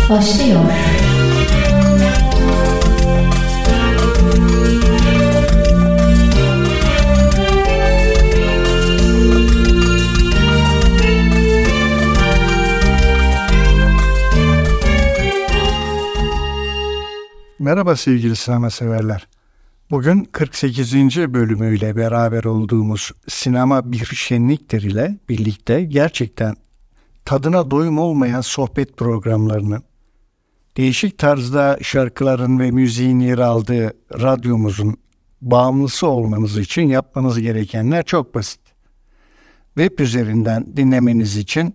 başlıyor. Merhaba sevgili sinema severler. Bugün 48. bölümüyle beraber olduğumuz Sinema Bir Şenliktir ile birlikte gerçekten tadına doyum olmayan sohbet programlarının, değişik tarzda şarkıların ve müziğin yer aldığı radyomuzun bağımlısı olmanız için yapmanız gerekenler çok basit. Web üzerinden dinlemeniz için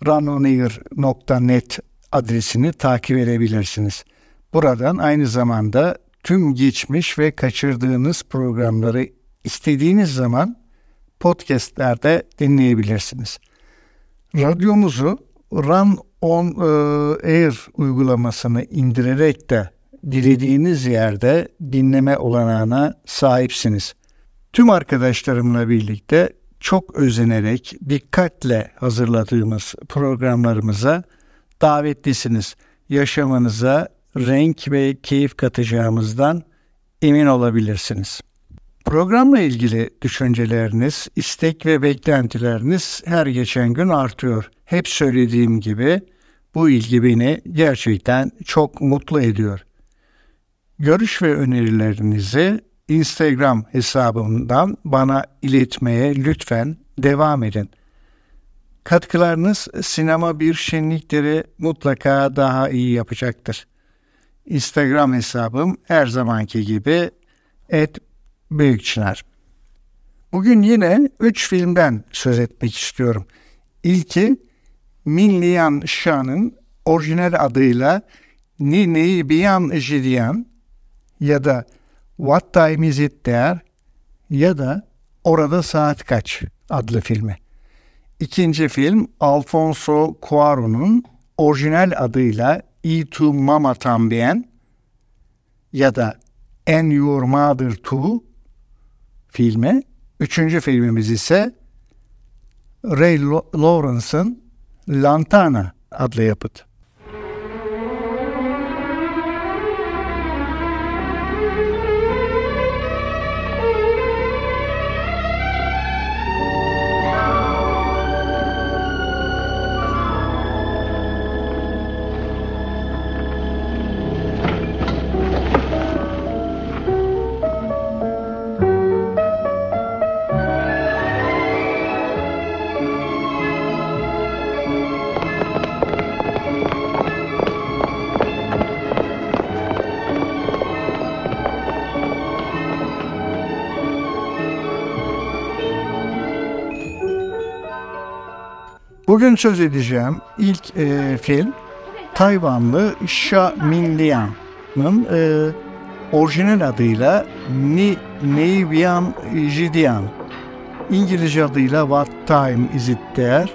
runonair.net adresini takip edebilirsiniz. Buradan aynı zamanda tüm geçmiş ve kaçırdığınız programları istediğiniz zaman podcastlerde dinleyebilirsiniz. Radyomuzu Run on Air uygulamasını indirerek de dilediğiniz yerde dinleme olanağına sahipsiniz. Tüm arkadaşlarımla birlikte çok özenerek, dikkatle hazırladığımız programlarımıza davetlisiniz. Yaşamınıza renk ve keyif katacağımızdan emin olabilirsiniz. Programla ilgili düşünceleriniz, istek ve beklentileriniz her geçen gün artıyor. Hep söylediğim gibi bu ilgi beni gerçekten çok mutlu ediyor. Görüş ve önerilerinizi Instagram hesabımdan bana iletmeye lütfen devam edin. Katkılarınız Sinema Bir Şenlikleri mutlaka daha iyi yapacaktır. Instagram hesabım her zamanki gibi @büyükçınar. Bugün yine 3 filmden söz etmek istiyorum. İlki Min Lian Shan'ın orijinal adıyla Ni Nei Bian Jidian ya da What Time Is It There ya da Orada Saat Kaç adlı filmi. İkinci film Alfonso Cuarón'un orijinal adıyla Y Tu Mama Tambien ya da And Your Mother Too filmi. Üçüncü filmimiz ise Ray Lawrence'ın Lantana adlı yapıt. Bugün söz edeceğim ilk film Tayvanlı Sha Min Lian'ın orijinal adıyla Ni Nei Bian Jidian, İngilizce adıyla What Time Is It There,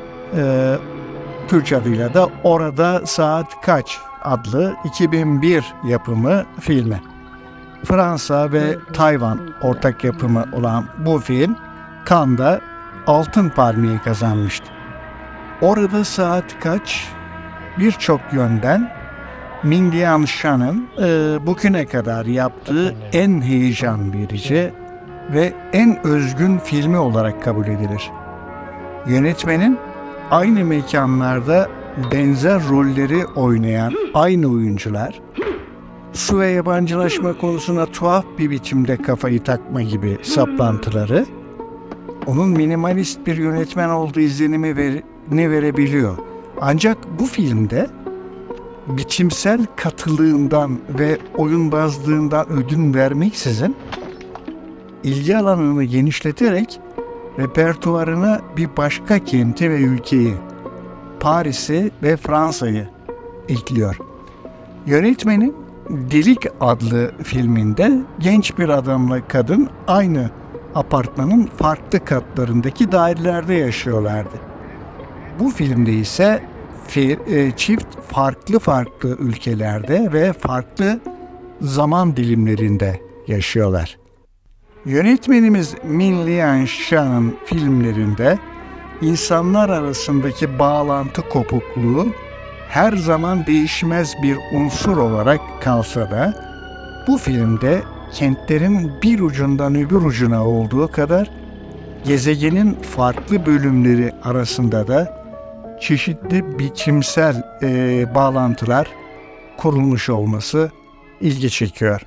Türkçe adıyla da Orada Saat Kaç adlı 2001 yapımı filmi. Fransa ve Tayvan ortak yapımı olan bu film Cannes'da Altın Palmiye kazanmıştı. Orada Saat Kaç birçok yönden Min Lian Shan'ın bugüne kadar yaptığı en heyecan verici ve en özgün filmi olarak kabul edilir. Yönetmenin aynı mekanlarda benzer rolleri oynayan aynı oyuncular, su ve yabancılaşma konusuna tuhaf bir biçimde kafayı takma gibi saplantıları, onun minimalist bir yönetmen olduğu izlenimi verebiliyor. Ancak bu filmde biçimsel katılığından ve oyunbazlığından ödün vermeksizin ilgi alanını genişleterek repertuarına bir başka kenti ve ülkeyi, Paris'i ve Fransa'yı ekliyor. Yönetmenin Delik adlı filminde genç bir adamla kadın aynı apartmanın farklı katlarındaki dairelerde yaşıyorlardı. Bu filmde ise çift farklı ülkelerde ve farklı zaman dilimlerinde yaşıyorlar. Yönetmenimiz Min Lian Shan'ın filmlerinde insanlar arasındaki bağlantı kopukluğu her zaman değişmez bir unsur olarak kalsa da bu filmde kentlerin bir ucundan öbür ucuna olduğu kadar gezegenin farklı bölümleri arasında da çeşitli biçimsel bağlantılar kurulmuş olması ilgi çekiyor.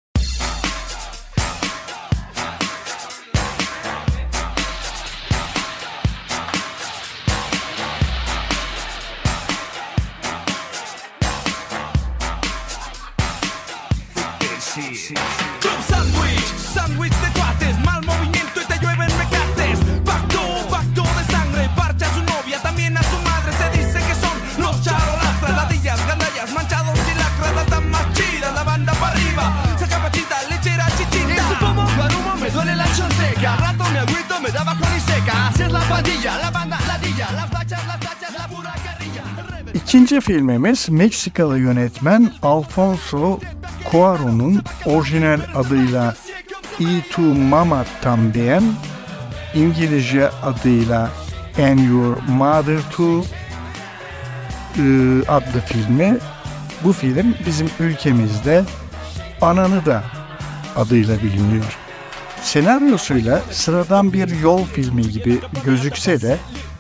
Club sándwich de cuates, mal movimiento y te llueven mecates. Pacto de sangre, parcha a su novia, también a su madre. Se dice que son los charolastras, ladillas, gandallas, manchados y lacradas, dan más chidas, la banda para arriba. Saca pachita, lechera, chichinda. Y su pomo, guarumo, me duele la chonteca. Rato me agüito, me da bajón y seca. Así es la pandilla, la banda, ladilla, las bachas, la pura guerrilla. İkinci filmimiz Meksikalı yönetmen Alfonso Cuarón'un orijinal adıyla Y Tu Mama También, İngilizce adıyla And Your Mother Too adlı filmi. Bu film bizim ülkemizde Ananı Da adıyla biliniyor. Senaryosuyla sıradan bir yol filmi gibi gözükse de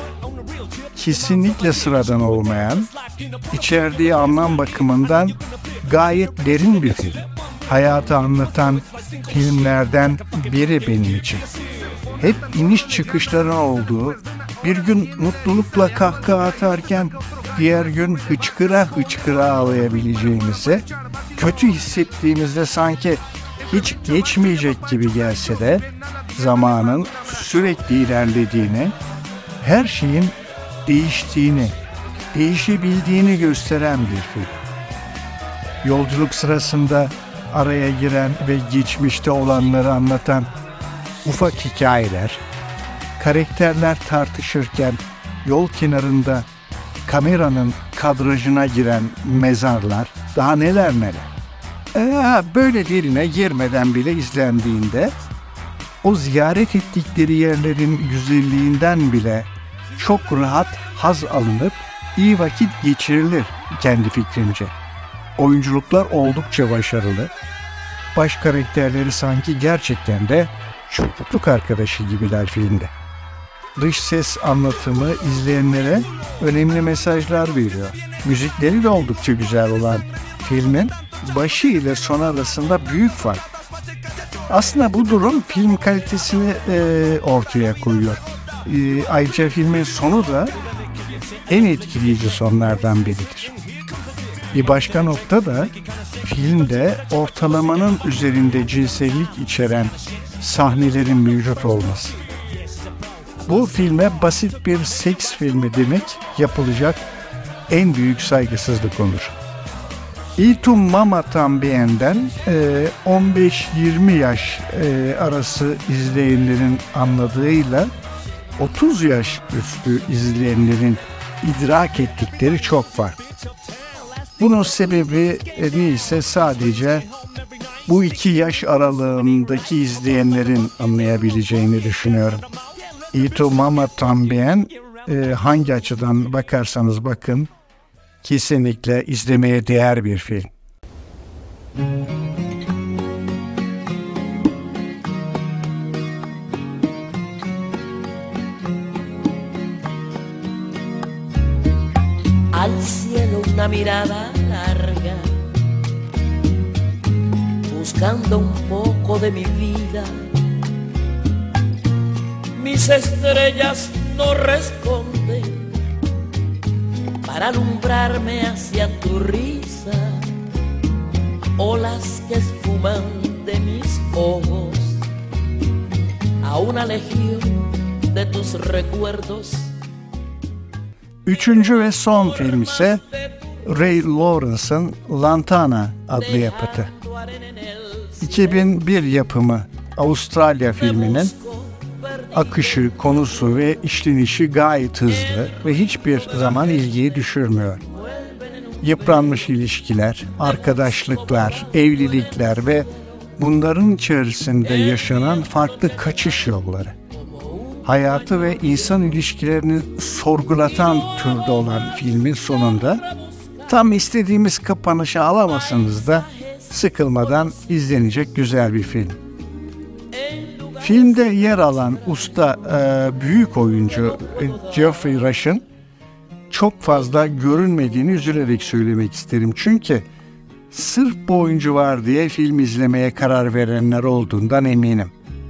kesinlikle sıradan olmayan, içerdiği anlam bakımından gayet derin bir film. Hayatı anlatan filmlerden biri benim için. Hep iniş çıkışların olduğu, bir gün mutlulukla kahkaha atarken diğer gün hıçkıra hıçkıra ağlayabileceğimizi, kötü hissettiğimizde sanki hiç geçmeyecek gibi gelse de zamanın sürekli ilerlediğini, her şeyin değiştiğini, değişebildiğini gösteren bir film. Yolculuk sırasında araya giren ve geçmişte olanları anlatan ufak hikayeler, karakterler tartışırken yol kenarında kameranın kadrajına giren mezarlar, daha neler neler. Böyle derine girmeden bile izlendiğinde o ziyaret ettikleri yerlerin güzelliğinden bile çok rahat haz alınıp iyi vakit geçirilir kendi fikrimce. Oyunculuklar oldukça başarılı. Baş karakterleri sanki gerçekten de çocukluk arkadaşı gibiler filmde. Dış ses anlatımı izleyenlere önemli mesajlar veriyor. Müzikleri de oldukça güzel olan filmin başı ile son arasında büyük fark. Aslında bu durum film kalitesini ortaya koyuyor. Ayrıca filmin sonu da en etkileyici sonlardan biridir. Bir başka nokta da filmde ortalamanın üzerinde cinsellik içeren sahnelerin mevcut olması. Bu filme basit bir seks filmi demek yapılacak en büyük saygısızlık olur. Y Tu Mama También'den 15-20 yaş arası izleyenlerin anladığıyla 30 yaş üstü izleyenlerin idrak ettikleri çok farklı. Bunun sebebi neyse sadece bu iki yaş aralığındaki izleyenlerin anlayabileceğini düşünüyorum. Y Tu Mama También hangi açıdan bakarsanız bakın kesinlikle izlemeye değer bir film. Al cielo una mirada larga, buscando un poco de mi vida. Mis estrellas no responden para alumbrarme hacia tu risa, olas que esfuman de mis ojos a una legión de tus recuerdos. Üçüncü ve son film ise Ray Lawrence'ın Lantana adlı yapıtı. 2001 yapımı Avustralya filminin akışı, konusu ve işlenişi gayet hızlı ve hiçbir zaman ilgiyi düşürmüyor. Yıpranmış ilişkiler, arkadaşlıklar, evlilikler ve bunların içerisinde yaşanan farklı kaçış yolları. Hayatı ve insan ilişkilerini sorgulatan türde olan filmin sonunda Tam istediğimiz kapanışı alamasanız da sıkılmadan izlenecek güzel bir film. Filmde yer alan usta büyük oyuncu Geoffrey Rush'ın çok fazla görünmediğini üzülerek söylemek isterim. Çünkü sırf bu oyuncu var diye film izlemeye karar verenler olduğundan eminim.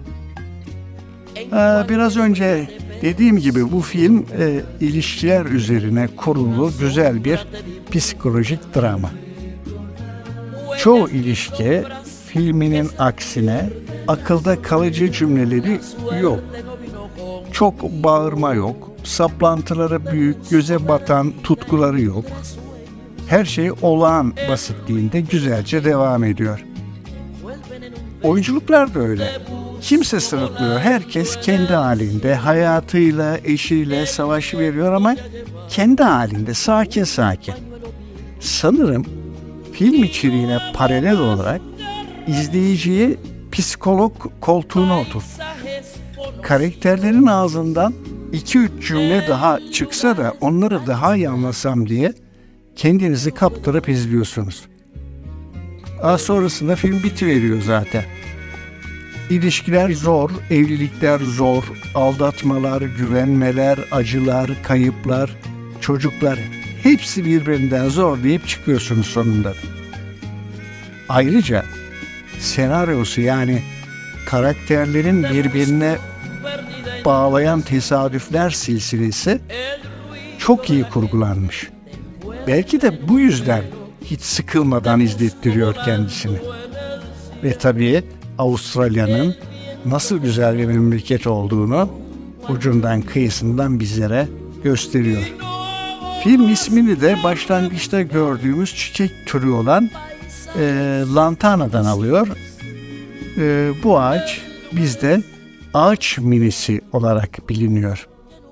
Biraz önce dediğim gibi bu film ilişkiler üzerine kurulu güzel bir psikolojik drama. Çoğu ilişki filminin aksine akılda kalıcı cümleleri yok. Çok bağırma yok, saplantıları büyük, göze batan tutkuları yok. Her şey olağan basitliğinde güzelce devam ediyor. Oyunculuklar da öyle. Kimse sırıtmıyor. Herkes kendi halinde, hayatıyla, eşiyle savaş veriyor ama kendi halinde, sakin sakin. Sanırım film içeriğine paralel olarak izleyiciyi psikolog koltuğuna oturtmuş. Karakterlerin ağzından 2-3 cümle daha çıksa da onları daha iyi anlasam diye kendinizi kaptırıp izliyorsunuz. Sonrasında film bitiveriyor zaten. İlişkiler zor, evlilikler zor, aldatmalar, güvenmeler, acılar, kayıplar, çocuklar hepsi birbirinden zor deyip çıkıyorsunuz sonunda. Ayrıca senaryosu yani karakterlerin birbirine bağlayan tesadüfler silsilesi çok iyi kurgulanmış. Belki de bu yüzden hiç sıkılmadan izlettiriyor kendisini. Ve tabii Avustralya'nın nasıl güzel bir memleket olduğunu ucundan kıyısından bizlere gösteriyor. Film ismini de başlangıçta gördüğümüz çiçek türü olan lantana'dan alıyor. Bu ağaç bizde ağaç minisi olarak biliniyor.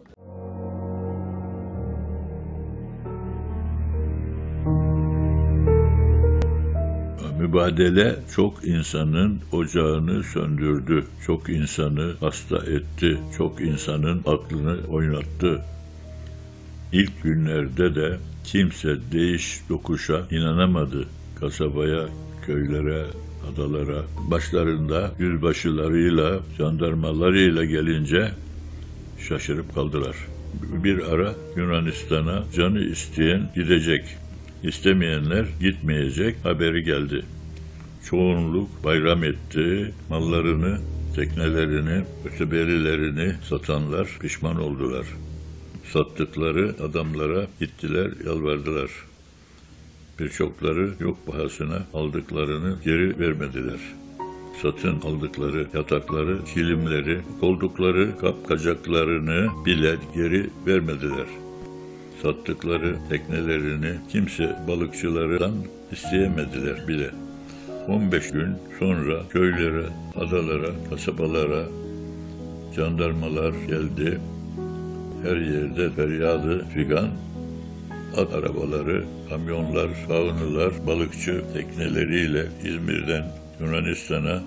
Mübadele çok insanın ocağını söndürdü, çok insanı hasta etti, çok insanın aklını oynattı. İlk günlerde de kimse değiş dokuşa inanamadı. Kasabaya, köylere, adalara, başlarında yüzbaşılarıyla, jandarmalarıyla gelince şaşırıp kaldılar. Bir ara Yunanistan'a canı isteyen gidecek, istemeyenler gitmeyecek haberi geldi. Çoğunluk bayram etti, mallarını, teknelerini, öteberilerini satanlar pişman oldular. Sattıkları adamlara gittiler, yalvardılar. Birçokları yok pahasına aldıklarını geri vermediler. Satın aldıkları yatakları, kilimleri, koldukları kapkacaklarını bile geri vermediler. Sattıkları teknelerini kimse balıkçılardan isteyemediler bile. 15 gün sonra köylere, adalara, kasabalara jandarmalar geldi. Her yerde feryadı figan, at arabaları, kamyonlar, kavnular, balıkçı tekneleriyle İzmir'den Yunanistan'a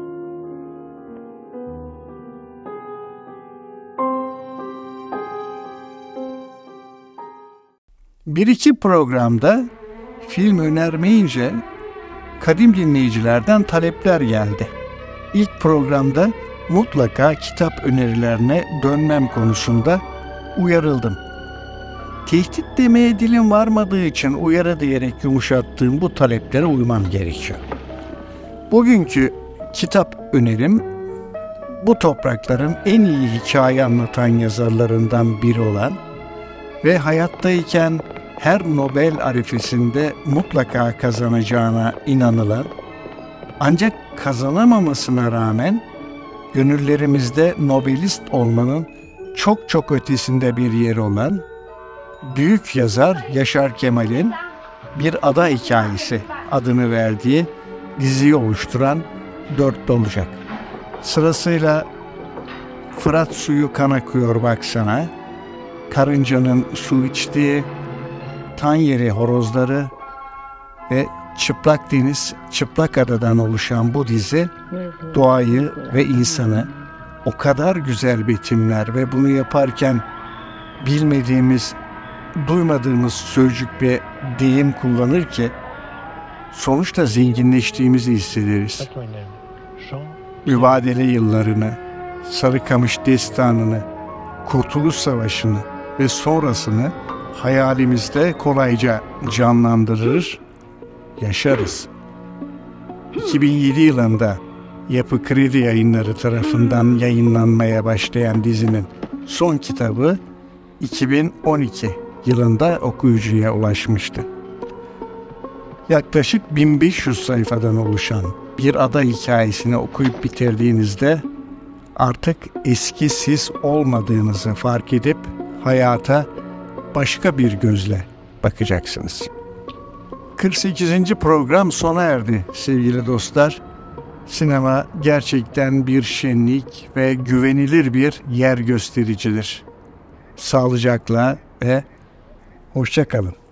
Bir iki programda film önermeyince kadim dinleyicilerden talepler geldi. İlk programda mutlaka kitap önerilerine dönmem konusunda uyarıldım. Tehdit demeye dilim varmadığı için uyarı diyerek yumuşattığım bu taleplere uymam gerekiyor. Bugünkü kitap önerim, bu toprakların en iyi hikaye anlatan yazarlarından biri olan ve hayattayken her Nobel arifesinde mutlaka kazanacağına inanılan, ancak kazanamamasına rağmen gönüllerimizde Nobelist olmanın çok çok ötesinde bir yeri olan büyük yazar Yaşar Kemal'in Bir Ada Hikayesi adını verdiği diziyi oluşturan 4 olacak. Sırasıyla Fırat suyu kan akıyor baksana, Karıncanın su içtiği, Tan yeri horozları ve Çıplak Deniz, Çıplak Ada'dan oluşan bu dizi doğayı ve insanı o kadar güzel betimler ve bunu yaparken bilmediğimiz duymadığımız sözcük ve deyim kullanır ki sonuçta zenginleştiğimizi hissederiz. Mübadele yıllarını, Sarıkamış destanını, Kurtuluş Savaşı'nı ve sonrasını hayalimizde kolayca canlandırır, yaşarız. 2007 yılında Yapı Kredi Yayınları tarafından yayınlanmaya başlayan dizinin son kitabı 2012 yılında okuyucuya ulaşmıştı. Yaklaşık 1500 sayfadan oluşan bir ada hikayesini okuyup bitirdiğinizde artık eski siz olmadığınızı fark edip hayata başka bir gözle bakacaksınız. 48. program sona erdi sevgili dostlar. Sinema gerçekten bir şenlik ve güvenilir bir yer göstericidir. Sağlıcakla ve hoşça kalın.